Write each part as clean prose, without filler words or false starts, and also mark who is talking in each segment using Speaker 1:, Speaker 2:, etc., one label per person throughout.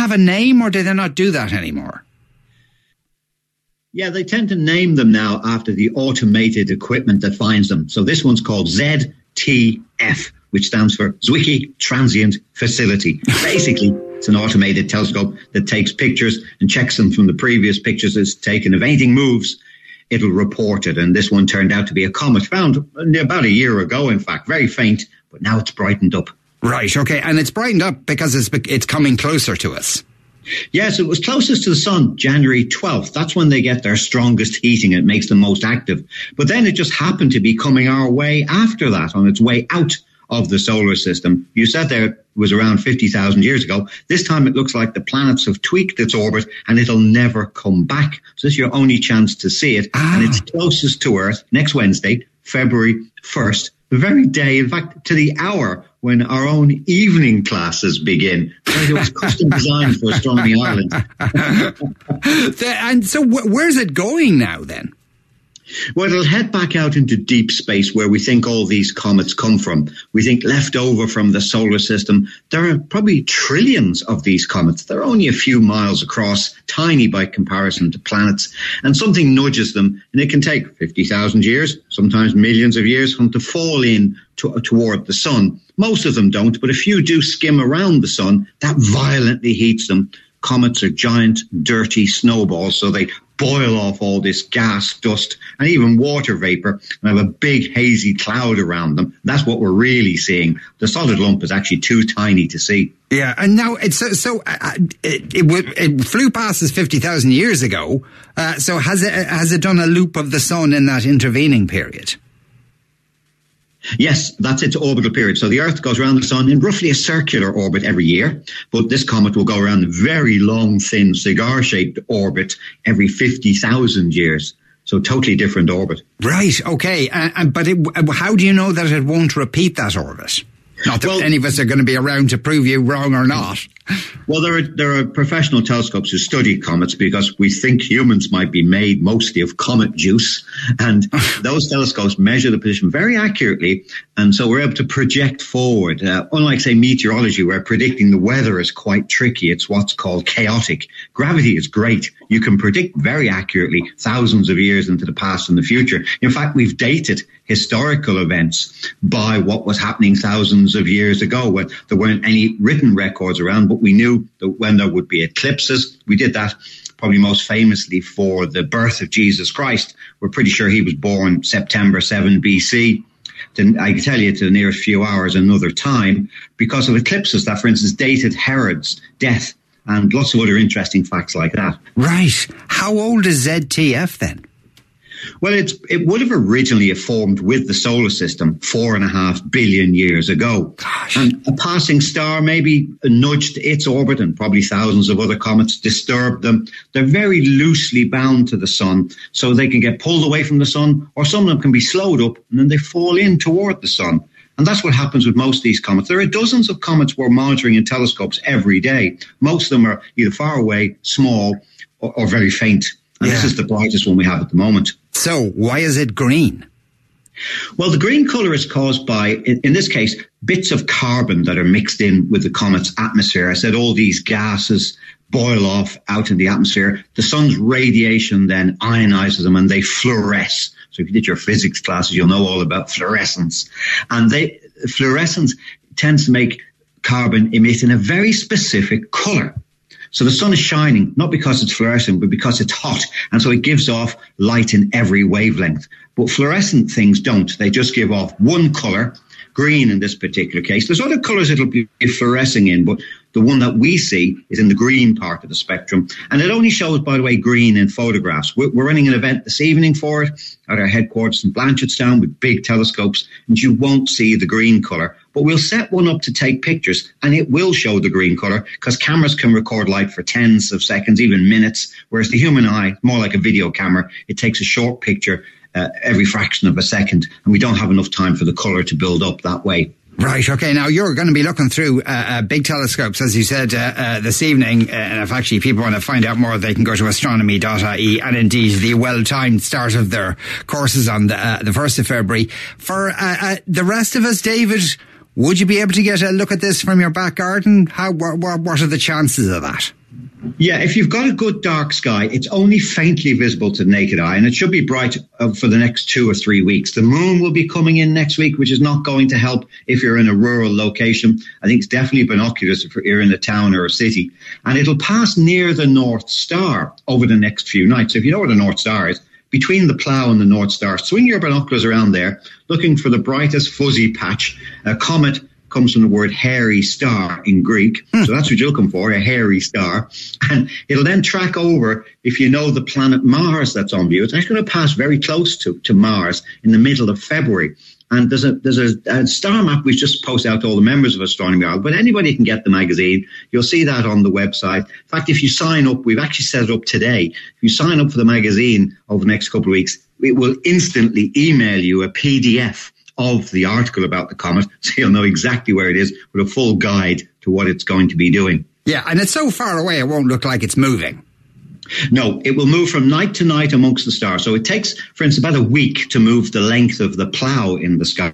Speaker 1: have a name, or do they not do that anymore?
Speaker 2: Yeah, they tend to name them now after the automated equipment that finds them. So this one's called ZTF, which stands for Zwicky Transient Facility. Basically, it's an automated telescope that takes pictures and checks them from the previous pictures it's taken. If anything moves, it'll report it. And this one turned out to be a comet found about a year ago, in fact. Very faint, but now it's brightened up.
Speaker 1: Right, okay. And it's brightened up because it's coming closer to us.
Speaker 2: Yes, it was closest to the sun January 12th. That's when they get their strongest heating. It makes them most active. But then it just happened to be coming our way after that, on its way out of the solar system. You said there it was around 50,000 years ago. This time it looks like the planets have tweaked its orbit and it'll never come back. So this is your only chance to see it. And it's closest to Earth next Wednesday, February 1st, the very day, in fact, to the hour when our own evening classes begin. It was custom designed for Astronomy Ireland.
Speaker 1: And so where's it going now then?
Speaker 2: Well, it'll head back out into deep space where we think all these comets come from. We think left over from the solar system. There are probably trillions of these comets. They're only a few miles across, tiny by comparison to planets, and something nudges them, and it can take 50,000 years, sometimes millions of years, for them to fall in toward the sun. Most of them don't, but a few do skim around the sun. That violently heats them. Comets are giant, dirty snowballs, so they boil off all this gas, dust, and even water vapor, and have a big hazy cloud around them. That's what we're really seeing. The solid lump is actually too tiny to see.
Speaker 1: Yeah, and now it flew past us 50,000 years ago. So has it done a loop of the sun in that intervening period?
Speaker 2: Yes, that's its orbital period. So the Earth goes around the sun in roughly a circular orbit every year, but this comet will go around a very long, thin, cigar-shaped orbit every 50,000 years. So totally different orbit.
Speaker 1: Right, okay. But how do you know that it won't repeat that orbit? Not that any of us are going to be around to prove you wrong or not.
Speaker 2: Well, there are professional telescopes who study comets because we think humans might be made mostly of comet juice. And those telescopes measure the position very accurately. And so we're able to project forward. Unlike, say, meteorology, where predicting the weather is quite tricky, it's what's called chaotic. Gravity is great. You can predict very accurately thousands of years into the past and the future. In fact, we've dated historical events by what was happening thousands of years ago when there weren't any written records around, but we knew that when there would be eclipses. We did that probably most famously for the birth of Jesus Christ. We're pretty sure he was born September 7 BC. Then I can tell you to the nearest few hours another time because of eclipses that, for instance, dated Herod's death and lots of other interesting facts like that.
Speaker 1: Right. How old is ZTF then?
Speaker 2: Well, it would have originally formed with the solar system 4.5 billion years ago.
Speaker 1: Gosh.
Speaker 2: And a passing star maybe nudged its orbit, and probably thousands of other comets disturbed them. They're very loosely bound to the sun, so they can get pulled away from the sun, or some of them can be slowed up, and then they fall in toward the sun. And that's what happens with most of these comets. There are dozens of comets we're monitoring in telescopes every day. Most of them are either far away, small, or very faint. And This is the brightest one we have at the moment.
Speaker 1: So why is it green?
Speaker 2: Well, the green colour is caused by, in this case, bits of carbon that are mixed in with the comet's atmosphere. I said all these gases boil off out in the atmosphere. The sun's radiation then ionizes them and they fluoresce. So if you did your physics classes, you'll know all about fluorescence. And fluorescence tends to make carbon emit in a very specific colour. So the sun is shining, not because it's fluorescent, but because it's hot. And so it gives off light in every wavelength. But fluorescent things don't. They just give off one colour, green in this particular case. There's other colours it'll be fluorescing in, but the one that we see is in the green part of the spectrum. And it only shows, by the way, green in photographs. We're running an event this evening for it at our headquarters in Blanchardstown with big telescopes, and you won't see the green colour. But we'll set one up to take pictures, and it will show the green colour because cameras can record light for tens of seconds, even minutes, whereas the human eye, more like a video camera, it takes a short picture every fraction of a second, and we don't have enough time for the colour to build up that way.
Speaker 1: Right, okay. Now, you're going to be looking through big telescopes, as you said, this evening. And if actually people want to find out more, they can go to astronomy.ie, and indeed the well-timed start of their courses on the 1st of February. For the rest of us, David, would you be able to get a look at this from your back garden? What are the chances of that?
Speaker 2: Yeah, if you've got a good dark sky, it's only faintly visible to the naked eye, and it should be bright for the next 2 or 3 weeks. The moon will be coming in next week, which is not going to help if you're in a rural location. I think it's definitely binoculars if you're in a town or a city. And it'll pass near the North Star over the next few nights. So if you know where the North Star is, between the Plough and the North Star, swing your binoculars around there, looking for the brightest fuzzy patch. A comet comes from the word hairy star in Greek. So that's what you're looking for, a hairy star. And it'll then track over, if you know the planet Mars that's on view. It's actually going to pass very close to Mars in the middle of February. And there's a star map we've just posted out to all the members of Astronomy Ireland, but anybody can get the magazine. You'll see that on the website. In fact, if you sign up, we've actually set it up today. If you sign up for the magazine over the next couple of weeks, it will instantly email you a PDF of the article about the comet, so you'll know exactly where it is with a full guide to what it's going to be doing.
Speaker 1: Yeah, and it's so far away it won't look like it's moving.
Speaker 2: No, it will move from night to night amongst the stars. So it takes, for instance, about a week to move the length of the Plough in the sky.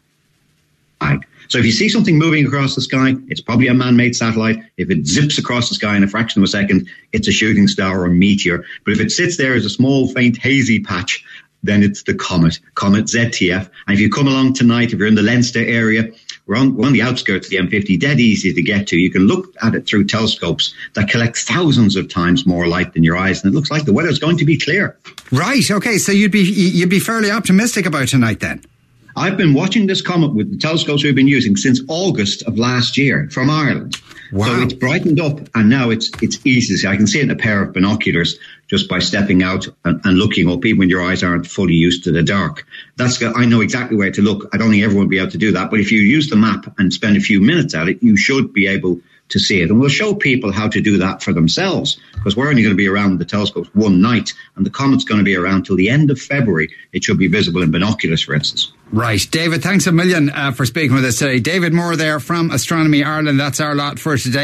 Speaker 2: So if you see something moving across the sky, it's probably a man-made satellite. If it zips across the sky in a fraction of a second, it's a shooting star or a meteor. But if it sits there as a small, faint, hazy patch, then it's the comet ZTF. And if you come along tonight, if you're in the Leinster area, we're on the outskirts of the M50, dead easy to get to. You can look at it through telescopes that collect thousands of times more light than your eyes, and it looks like the weather's going to be clear.
Speaker 1: Right, okay, so you'd be fairly optimistic about tonight then?
Speaker 2: I've been watching this comet with the telescopes we've been using since August of last year from Ireland. Wow. So it's brightened up, and now it's easy to see. I can see it in a pair of binoculars just by stepping out and looking up, even when your eyes aren't fully used to the dark. I know exactly where to look. I don't think everyone will be able to do that. But if you use the map and spend a few minutes at it, you should be able to see it. And we'll show people how to do that for themselves, because we're only going to be around the telescopes one night, and the comet's going to be around till the end of February. It should be visible in binoculars, for instance.
Speaker 1: Right. David, thanks a million for speaking with us today. David Moore there from Astronomy Ireland. That's our lot for today.